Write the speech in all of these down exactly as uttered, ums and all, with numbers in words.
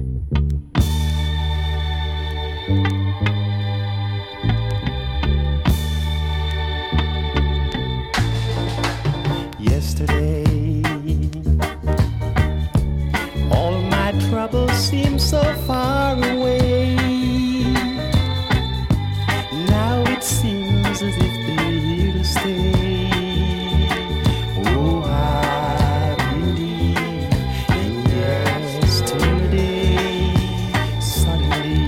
Yesterday, all my troubles seem so far away. Now it seems as if they're here to stay. Oh, I believe in yesterday. Suddenly,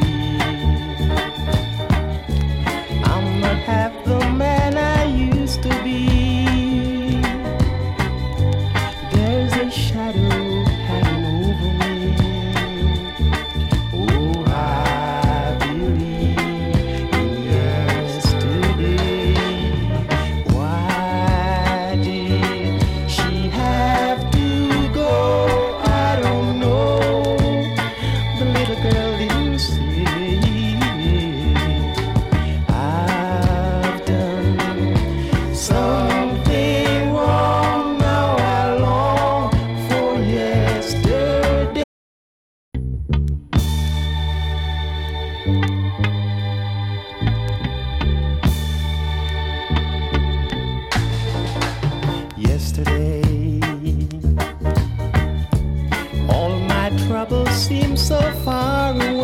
I'm not half the man I used to be. There's a shadow hanging over me. Oh, I believe in yesterday. Why did she have to go? I don't know. The little girl didn't say. I've done something wrong. Now I long for yesterday. Yesterday, all my troubles seem so far away.